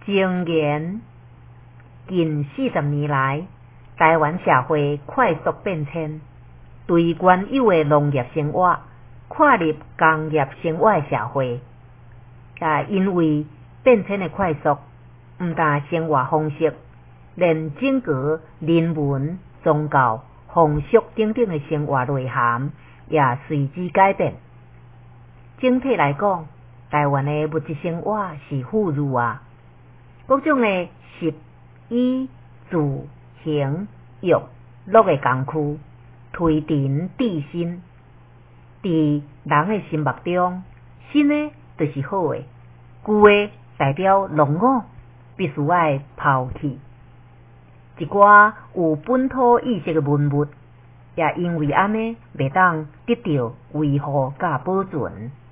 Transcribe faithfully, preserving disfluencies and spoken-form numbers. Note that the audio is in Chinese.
经言近四十年来，台湾社会快速变迁，对原有的农业生活跨入工业生活的社会。也因为变迁的快速，毋但生活方式，连整个人文、宗教、风俗等等的生活内涵也随之改变。整体来讲，台湾的物质生活是富裕啊，各种的食、衣、住、行、娱乐的工区推陈至新。伫人的心目中，新的就是好的，旧的代表落伍，必须爱抛弃。一寡有本土意识的文物，也因为安尼，袂当得到维护甲保存。